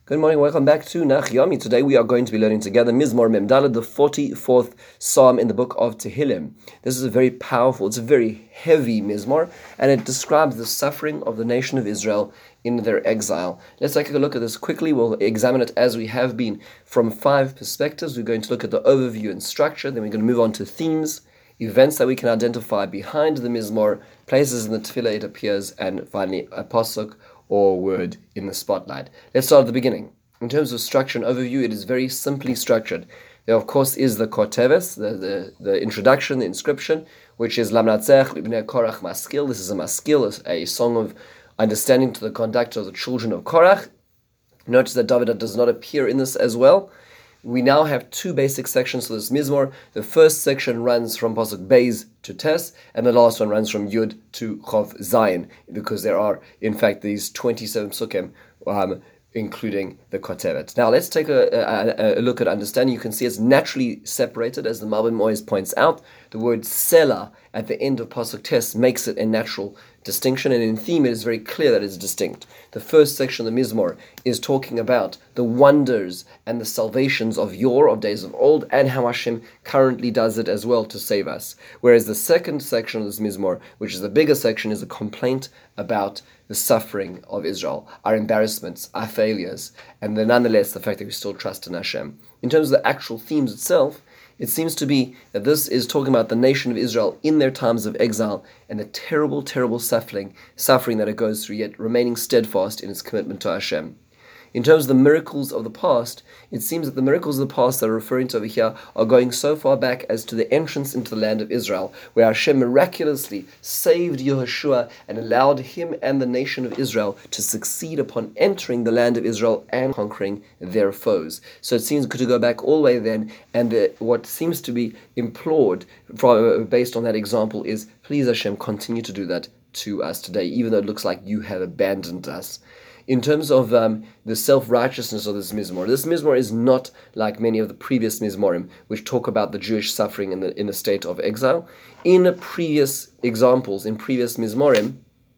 Good morning, welcome back to Nach Yomi. Today we are going to be learning together Mizmor Mem Daled, the 44th Psalm in the book of Tehillim. This is a very powerful, it's a very heavy Mizmor, and it describes the suffering of the nation of Israel in their exile. Let's take a look at this quickly. We'll examine it as we have been from 5 perspectives. We're going to look at the overview and structure, then we're going to move on to themes, events that we can identify behind the Mizmor, places in the Tefillah it appears, and finally a pasuk or word in the spotlight. Let's start at the beginning. In terms of structure and overview, it is very simply structured. There, of course, is the Koteves, the introduction, the inscription, which is Lamnatzech Libnei Korach Maskil. This is a Maskil, a song of understanding to the conduct of the children of Korach. Notice that David does not appear in this as well. We now have 2 basic sections for this Mizmor. The first section runs from Pasuk Beis to Tes, and the last one runs from Yud to Chov Zayin, because there are, in fact, these 27 psukim, including the Kotevet. Now, let's take a look at understanding. You can see it's naturally separated, as the Malbim always points out. The word Selah at the end of Pasuk Tes makes it a natural distinction, and in theme it is very clear that it's distinct. The first section of the Mizmor is talking about the wonders and the salvations of yore, of days of old, and how Hashem currently does it as well to save us. Whereas the second section of this Mizmor, which is the bigger section, is a complaint about the suffering of Israel, our embarrassments, our failures, and then nonetheless the fact that we still trust in Hashem. In terms of the actual themes itself, it seems to be that this is talking about the nation of Israel in their times of exile and the terrible, terrible suffering that it goes through, yet remaining steadfast in its commitment to Hashem. In terms of the miracles of the past, it seems that the miracles of the past that are referring to over here are going so far back as to the entrance into the land of Israel, where Hashem miraculously saved Yehoshua and allowed him and the nation of Israel to succeed upon entering the land of Israel and conquering their foes. So it seems to go back all the way then, and what seems to be implored based on that example is, please Hashem, continue to do that to us today, even though it looks like you have abandoned us. In terms of the self-righteousness of this Mizmor is not like many of the previous Mizmorim, which talk about the Jewish suffering in the state of exile. In previous examples, in previous Mizmorim,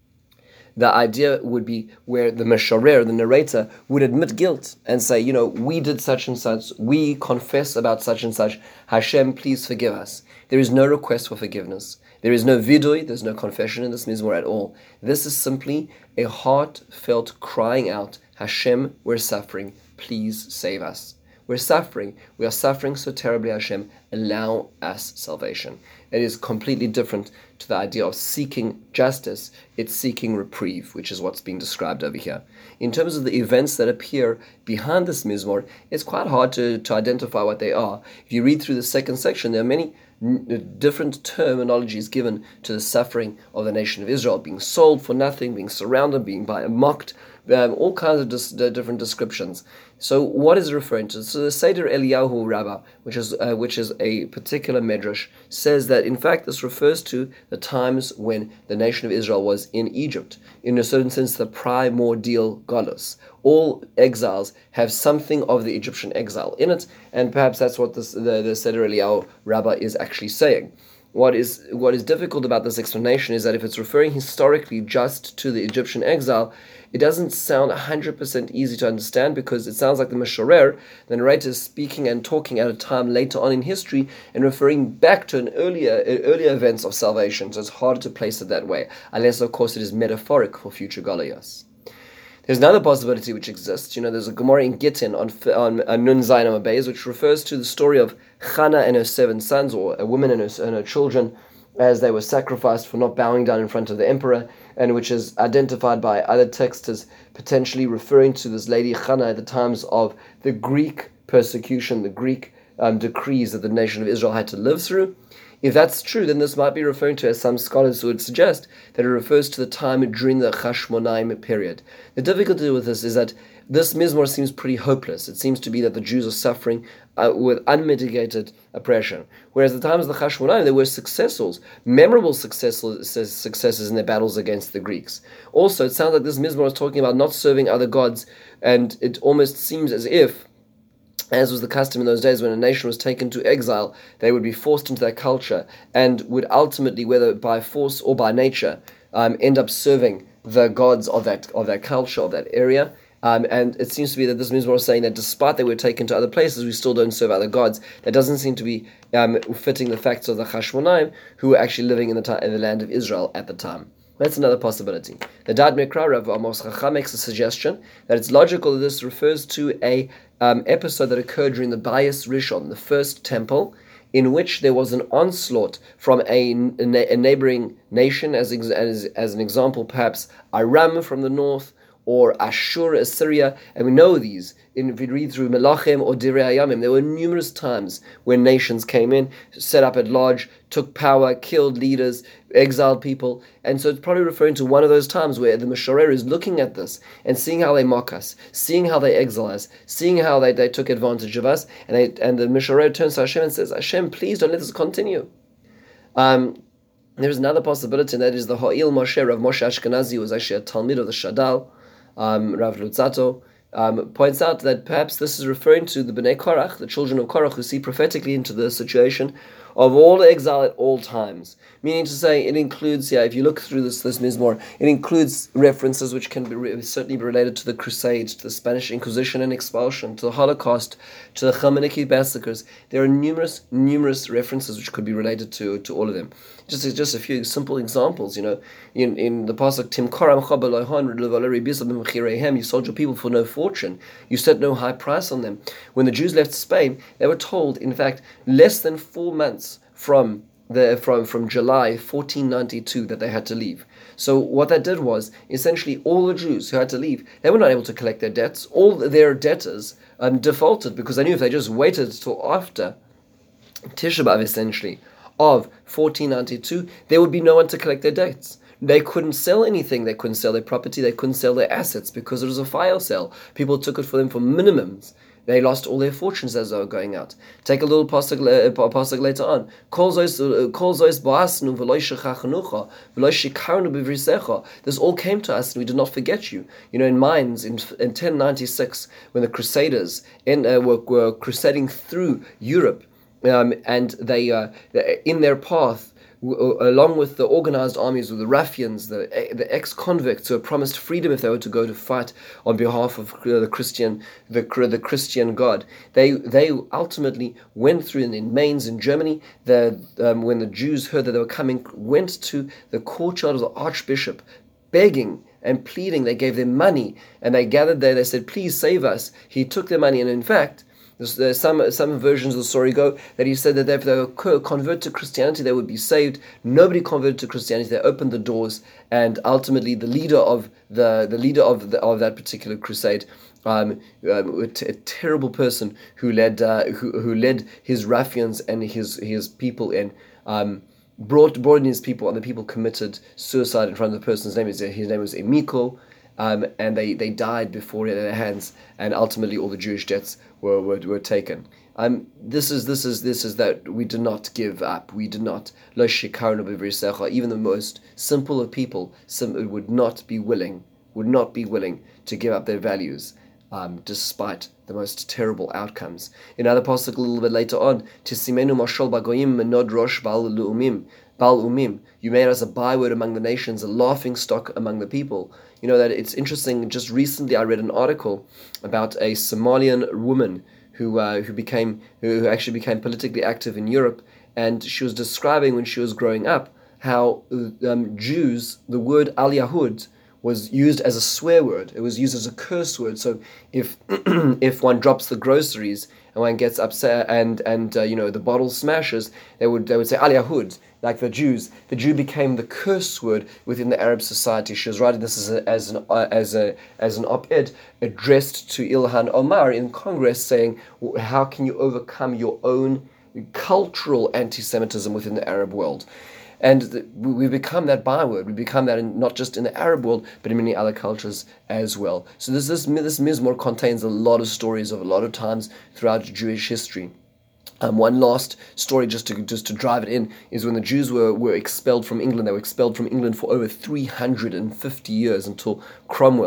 the idea would be where the Meshorer, the narrator, would admit guilt and say, we did such and such, we confess about such and such, Hashem, please forgive us. There is no request for forgiveness. There is no vidui, there's no confession in this Mizmor at all. This is simply a heartfelt crying out, Hashem, we're suffering, please save us. We're suffering, we are suffering so terribly, Hashem, allow us salvation. It is completely different to the idea of seeking justice. It's seeking reprieve, which is what's being described over here. In terms of the events that appear behind this Mizmor, it's quite hard to identify what they are. If you read through the second section, there are many different terminologies given to the suffering of the nation of Israel, being sold for nothing, being surrounded, being mocked, all kinds of different descriptions. So what is it referring to? So the Seder Eliyahu Rabbah, which is a particular medrash, says that in fact this refers to the times when the nation of Israel was in Egypt. In a certain sense, the primordial galus. All exiles have something of the Egyptian exile in it, and perhaps that's what the Seder Eliyahu Rabbah is actually saying. What is difficult about this explanation is that if it's referring historically just to the Egyptian exile, it doesn't sound 100% easy to understand, because it sounds like the Meshorer, the narrator, is speaking and talking at a time later on in history and referring back to an earlier events of salvation. So it's harder to place it that way, unless of course it is metaphoric for future Goliaths. There's another possibility which exists. There's a Gemara in Gittin on Nun Zayin Amud Beis, which refers to the story of Hannah and her 7 sons, or a woman and her children, as they were sacrificed for not bowing down in front of the emperor, and which is identified by other texts as potentially referring to this lady Hannah at the times of the Greek persecution, the Greek decrees that the nation of Israel had to live through. If that's true, then this might be referring to, as some scholars would suggest, that it refers to the time during the Chashmonaim period. The difficulty with this is that this Mizmor seems pretty hopeless. It seems to be that the Jews are suffering with unmitigated oppression. Whereas at the times of the Chashmonaim, there were successes, memorable successes in their battles against the Greeks. Also, it sounds like this Mizmor is talking about not serving other gods, and it almost seems as if, as was the custom in those days when a nation was taken to exile, they would be forced into their culture and would ultimately, whether by force or by nature, end up serving the gods of that culture, of that area. And it seems to be that this Mizmor is saying that despite they were taken to other places, we still don't serve other gods. That doesn't seem to be fitting the facts of the Chashmonaim, who were actually living in the land of Israel at the time. That's another possibility. The Dad Mikra, Rav Amos Chacham, makes a suggestion that it's logical that this refers to a episode that occurred during the Bayis Rishon, the first temple, in which there was an onslaught from a neighboring nation, as an example, perhaps Aram from the north, or Ashur, Assyria, and we know these. If we read through Melachim or Direi Hayamim, there were numerous times when nations came in, set up at large, took power, killed leaders, exiled people, and so it's probably referring to one of those times where the Mishorer is looking at this and seeing how they mock us, seeing how they exile us, seeing how they took advantage of us, and the Mishorer turns to Hashem and says, Hashem, please don't let this continue. There's another possibility, and that is the Ha'il Moshe, Rav Moshe Ashkenazi, who was actually a Talmid of the Shadal, Rav Lutzato, points out that perhaps this is referring to the Bnei Korach, the children of Korach, who see prophetically into the situation of all exile at all times. Meaning to say, it includes, if you look through this Mizmor, it includes references which can certainly be related to the Crusades, to the Spanish Inquisition and expulsion, to the Holocaust, to the Chameniki massacres. There are numerous references which could be related to all of them. Just a few simple examples, in the pasuk, you sold your people for no fortune, you set no high price on them. When the Jews left Spain, they were told, in fact, less than 4 months from July 1492 that they had to leave. So what that did was, essentially all the Jews who had to leave, they were not able to collect their debts. All their debtors defaulted, because they knew if they just waited till after Tisha B'Av, essentially, of 1492, there would be no one to collect their debts. They couldn't sell anything. They couldn't sell their property. They couldn't sell their assets because it was a fire sale. People took it for them for minimums. They lost all their fortunes as they were going out. Take a little pasuk later on. This all came to us, and we did not forget you. In Mainz in 1096, when the Crusaders were crusading through Europe, and they in their path, along with the organized armies of the ruffians, the ex-convicts who were promised freedom if they were to go to fight on behalf of the Christian God, they ultimately went through in Mainz in Germany. When the Jews heard that they were coming, went to the courtyard of the archbishop, begging and pleading. They gave them money, and they gathered there. They said, "Please save us." He took their money, and in fact, some versions of the story go that he said that if they would convert to Christianity, they would be saved. Nobody converted to Christianity. They opened the doors, and ultimately, the leader of that particular crusade, a terrible person who led his ruffians and his people in, brought in his people, and the people committed suicide in front of the person's name. His name was Emiko. And they died before their hands, and ultimately all the Jewish debts were taken. This is that we do not give up. We do not. Even the most simple of people would not be willing to give up their values, despite the most terrible outcomes. In other pasuk a little bit later on, Tisimenu mashal bagoyim menod rosh bal umim. You made us a byword among the nations, a laughing stock among the people. That it's interesting. Just recently, I read an article about a Somalian woman who actually became politically active in Europe, and she was describing when she was growing up how Jews, the word al Yahud, was used as a swear word. It was used as a curse word. So if if one drops the groceries and one gets upset and the bottle smashes, they would say Al Yahud, like the Jews. The Jew became the curse word within the Arab society. She was writing this as an op-ed addressed to Ilhan Omar in Congress, saying, how can you overcome your own cultural anti-Semitism within the Arab world? And we become that byword. We become that not just in the Arab world, but in many other cultures as well. So this Mizmor contains a lot of stories of a lot of times throughout Jewish history. One last story, just to drive it in, is when the Jews were expelled from England. They were expelled from England for over 350 years until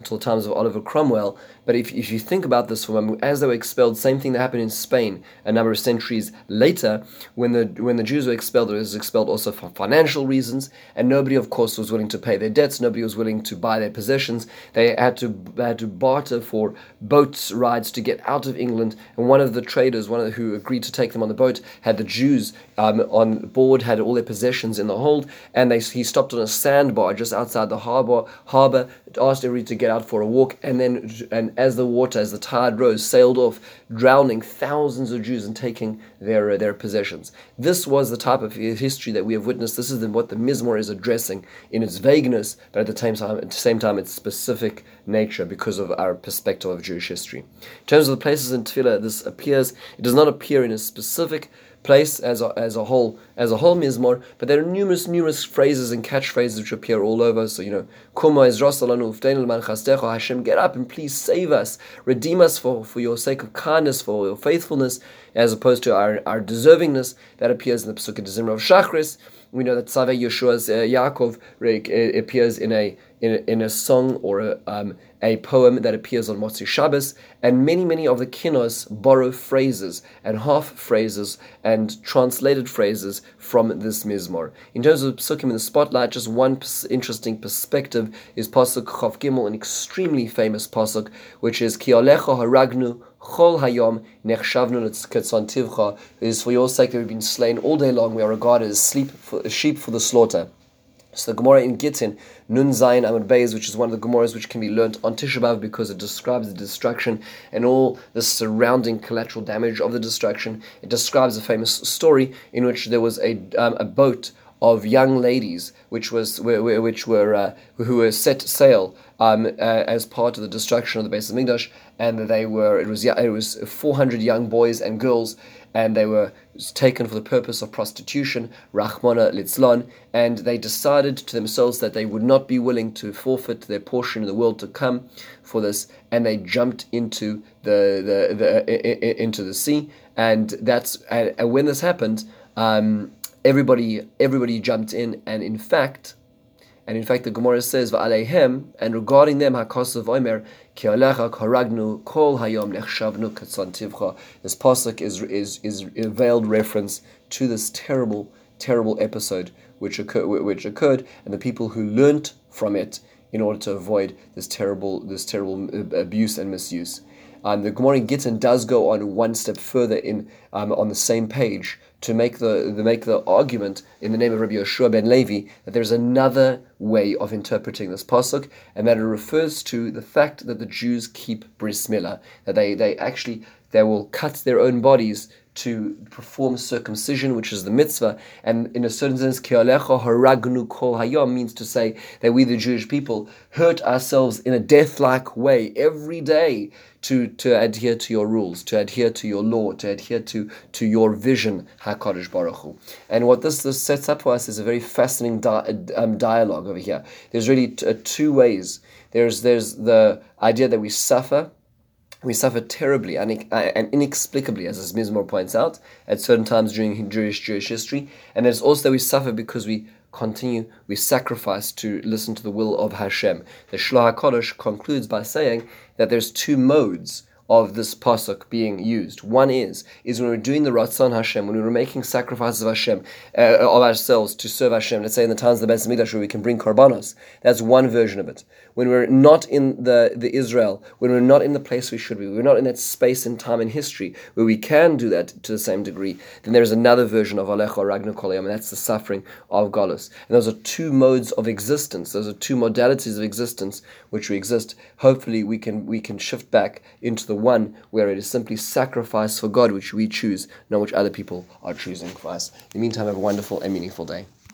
until the times of Oliver Cromwell. But if you think about this, as they were expelled, same thing that happened in Spain a number of centuries later, when the Jews were expelled, it was expelled also for financial reasons, and nobody, of course, was willing to pay their debts. Nobody was willing to buy their possessions. They had to barter for boat rides to get out of England. And one of the traders, who agreed to take them on the boat, had the Jews on board, had all their possessions in the hold, and he stopped on a sandbar just outside the harbor, asked everybody to get out for a walk, and as the tide rose, sailed off, drowning thousands of Jews and taking their possessions. This was the type of history that we have witnessed. This is what the Mizmor is addressing in its vagueness, but at the same time its specific nature because of our perspective of Jewish history. In terms of the places in Tefillah, this appears. It does not appear in a specific place as a whole Mizmor, but there are numerous phrases and catchphrases which appear all over. So, Kuma Ezras Alanu Ufteinu L'man Chastecha, Hashem, get up and please save us, redeem us for your sake of kindness, for your faithfulness, as opposed to our deservingness. That appears in the Pesukei D'Zimra of Shachris. We know that Tzavei Yeshua's Yaakov appears in a song or a poem that appears on Motzi Shabbos, and many of the Kinos borrow phrases and half phrases and translated phrases from this Mizmor. In terms of Pesukim in the spotlight, just one interesting perspective is Pasuk Chav Gimel, an extremely famous Pasuk, which is Ki Alecha Haragnu Chol Hayom Nechshavnu Ketzontivcha. It is for your sake that we've been slain all day long. We are regarded as sheep for the slaughter. So the Gemara in Gittin, Nun Zayin Amud Beis, which is one of the Gemaras which can be learnt on Tisha B'Av because it describes the destruction and all the surrounding collateral damage of the destruction. It describes a famous story in which there was a boat of young ladies who were set sail as part of the destruction of the Beis Hamikdash, and it was 400 young boys and girls, and they were taken for the purpose of prostitution, Rachmana Litzlan, and they decided to themselves that they would not be willing to forfeit their portion in the world to come for this, and they jumped into the sea, and when this happened, everybody jumped in, and in fact, the Gemara says, "Va'aleihem," and regarding them, Hakasav Omer, Ki Alecha Haragnu Kol Hayom Nechshavnu Ketzontivcha. This pasuk is a veiled reference to this terrible episode which occurred, and the people who learnt from it in order to avoid this terrible abuse and misuse. The Gemara in Gittin does go on one step further on the same page to make the argument in the name of Rabbi Yehoshua ben Levi that there's another way of interpreting this pasuk, and that it refers to the fact that the Jews keep bris milah, that they will cut their own bodies to perform circumcision, which is the mitzvah, and in a certain sense, Ki Alecha Haragnu Kol Hayom means to say that we, the Jewish people, hurt ourselves in a death-like way every day to adhere to your rules, to adhere to your law, to adhere to your vision, HaKadosh Baruch Hu. And what this sets up for us is a very fascinating dialogue over here. There's really two ways. There's the idea that we suffer terribly and inexplicably, as this Mizmor points out, at certain times during Jewish history. And there's also that we suffer because we sacrifice to listen to the will of Hashem. The Shlach HaKadosh concludes by saying that there's two modes of this pasuk being used. One is when we're doing the Ratzon Hashem, when we're making sacrifices of Hashem, of ourselves to serve Hashem. Let's say in the times of the Beis Hamikdash where we can bring korbanos. That's one version of it. When we're not in the Israel, when we're not in the place we should be, we're not in that space and time in history where we can do that to the same degree, then there's another version of Alecha Haragnu Kol Hayom, and that's the suffering of Galus. And those are two modes of existence. Those are two modalities of existence which we exist. Hopefully we can shift back into the one where it is simply sacrifice for God, which we choose, not which other people are choosing for us. In the meantime, have a wonderful and meaningful day.